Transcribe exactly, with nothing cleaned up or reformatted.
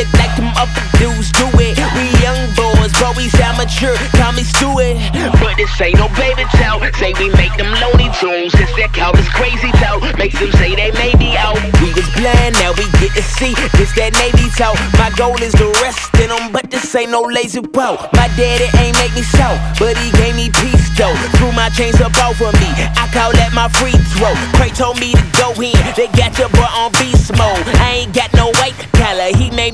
look like them other dudes do it. We young boys, but we sound mature, call me Stewart. But this ain't no baby talk. Say we make them Looney Tunes. Since that cow is crazy talk, makes them say they may be out. We was blind, now we get to see. This that Navy talk. My goal is to rest in them, but this ain't no lazy walk. My daddy ain't make me soft, but he gave me peace though. Threw my chains up off of me, I call that my free throw. Cray told me to go in, they got your boy on beast mode. I ain't got no white collar, he made